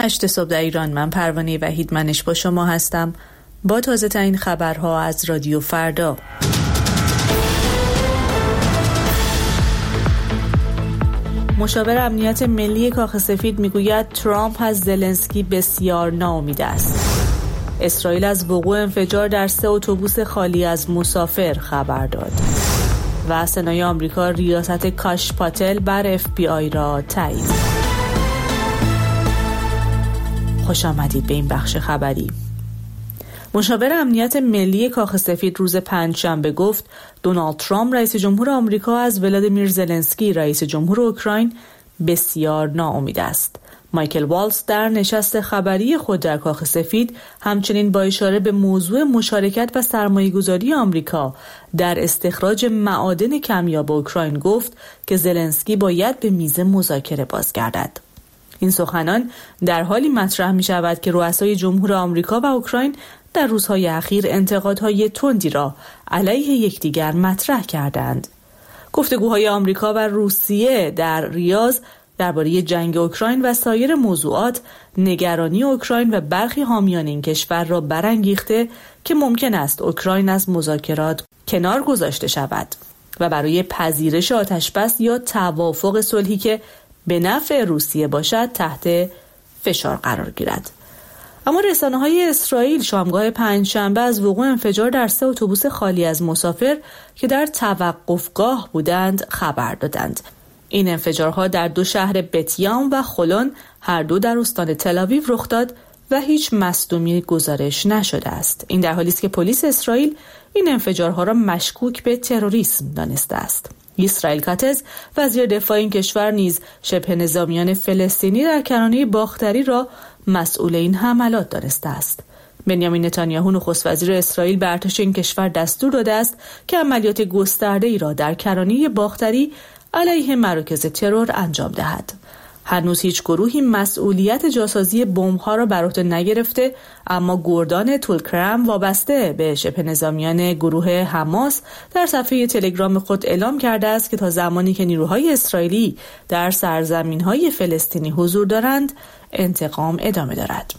8 صبح در ایران. من پروانه وحیدمنش با شما هستم با تازه ترین خبرها از رادیو فردا. مشاور امنیت ملی کاخ سفید میگوید ترامپ از زلنسکی بسیار ناامید است. اسرائیل از وقوع انفجار در 3 اتوبوس خالی از مسافر خبر داد. و سنای آمریکا ریاست کاش پاتل بر FBI را تایید. خوش آمدید به این بخش خبری. مشاور امنیت ملی کاخ سفید روز پنجشنبه گفت دونالد ترامپ رئیس جمهور آمریکا از ولادیمیر زلنسکی رئیس جمهور اوکراین بسیار ناامید است. مایکل والتز در نشست خبری خود در کاخ سفید همچنین با اشاره به موضوع مشارکت و سرمایه‌گذاری آمریکا در استخراج معادن کمیاب اوکراین گفت که زلنسکی باید به میز مذاکره بازگردد. این سخنان در حالی مطرح می شود که رؤسای جمهور آمریکا و اوکراین در روزهای اخیر انتقادهای تندی را علیه یکدیگر مطرح کردند. گفتگوهای آمریکا و روسیه در ریاض درباره جنگ اوکراین و سایر موضوعات نگرانی اوکراین و برخی حامیان این کشور را برانگیخته که ممکن است اوکراین از مذاکرات کنار گذاشته شود و برای پذیرش آتشبس یا توافق صلحی که به نفع روسیه باشد تحت فشار قرار گیرد. اما رسانه‌های اسرائیل شامگاه پنجشنبه از وقوع انفجار در 3 اتوبوس خالی از مسافر که در توقفگاه بودند خبر دادند. این انفجارها در 2 شهر بتیام و خلون هر دو در استان تل‌آویو رخ داد و هیچ مصدومی گزارش نشده است. این در حالی است که پلیس اسرائیل این انفجارها را مشکوک به تروریسم دانسته است. اسرائیل کاتز وزیر دفاع این کشور نیز شبه نظامیان فلسطینی در کرانه باختری را مسئول این حملات دانسته است. بنیامین نتانیاهو نخست وزیر اسرائیل به ارتش این کشور دستور داده است که عملیات گسترده‌ای را در کرانه باختری علیه مراکز ترور انجام دهد. هنوز هیچ گروهی مسئولیت جاسازی بمب‌ها را بر عهده نگرفته، اما گردان تولکرم وابسته به شبه نظامیان گروه حماس در صفحه تلگرام خود اعلام کرده است که تا زمانی که نیروهای اسرائیلی در سرزمین‌های فلسطینی حضور دارند، انتقام ادامه دارد.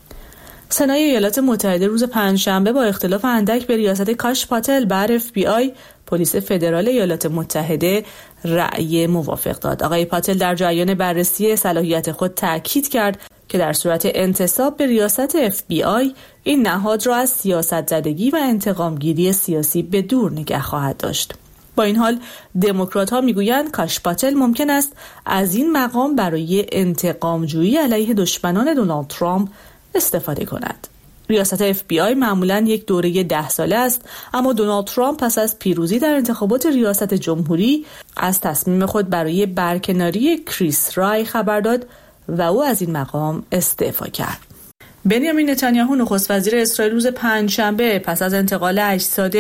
سنای ایالات متحده روز پنجشنبه با اختلاف اندک به ریاست کاش پاتل بر FBI پلیس فدرال ایالات متحده رأی موافق داد. آقای پاتل در جریان بررسی صلاحیت خود تأکید کرد که در صورت انتصاب به ریاست FBI این نهاد را از سیاست زدگی و انتقامگیری سیاسی به دور نگه خواهد داشت. با این حال دموکرات‌ها میگویند کاش پاتل ممکن است از این مقام برای انتقامجویی علیه دشمنان دونالد ترامپ استفاده کند. ریاست FBI معمولاً یک دوره 10 ساله است، اما دونالد ترامپ پس از پیروزی در انتخابات ریاست جمهوری از تصمیم خود برای برکناری کریس رای خبر داد و او از این مقام استعفا کرد. بنیامین نتانیاهو نخست وزیر اسرائیل روز پنجشنبه پس از انتقال اجساد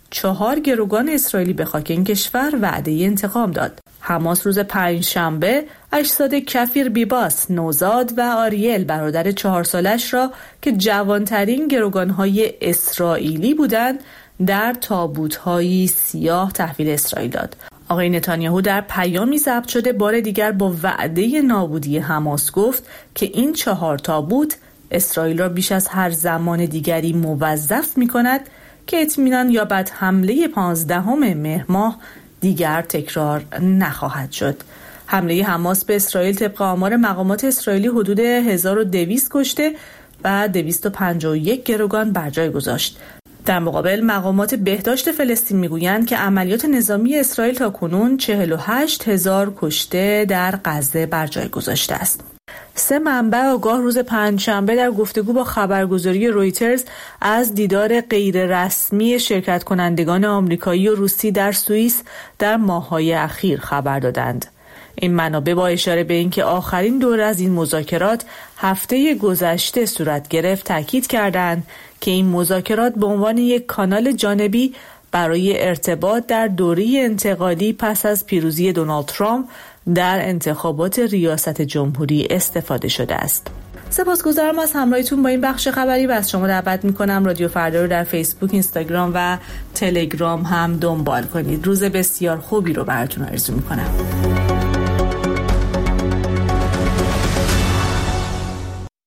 4 گروگان اسرائیلی به خاک این کشور وعده انتقام داد. حماس روز پنجشنبه اجساد کفیر بیباس، نوزاد و آریل برادر 4 سالش را که جوانترین گروگان‌های اسرائیلی بودند در تابوت‌های سیاه تحویل اسرائیل داد. آقای نتانیاهو در پیامی ضبط شده بار دیگر با وعده نابودی حماس گفت که این 4 تابوت اسرائیل را بیش از هر زمان دیگری موظف می‌کند که اطمینان یابد حمله 15 مهر ماه دیگر تکرار نخواهد شد. حمله حماس به اسرائیل طبق آمار مقامات اسرائیلی حدود 1200 کشته و 251 گروگان بر جای گذاشت. در مقابل مقامات بهداشت فلسطین میگویند که عملیات نظامی اسرائیل تاکنون 48000 کشته در غزه بر جای گذاشته است. 3 منبع آگاه روز پنجشنبه در گفتگو با خبرگزاری رویترز از دیدار غیررسمی شرکت کنندگان آمریکایی و روسی در سوئیس در ماه‌های اخیر خبر دادند. این منابع با اشاره به اینکه آخرین دوره از این مذاکرات هفته گذشته صورت گرفت تاکید کردند که این مذاکرات به عنوان یک کانال جانبی برای ارتباط در دوره انتقالی پس از پیروزی دونالد ترامپ در انتخابات ریاست جمهوری استفاده شده است. سپاسگزارم از همراهیتون با این بخش خبری و از شما دعوت میکنم رادیو فردا رو در فیسبوک، اینستاگرام و تلگرام هم دنبال کنید. روز بسیار خوبی رو براتون آرزو میکنم.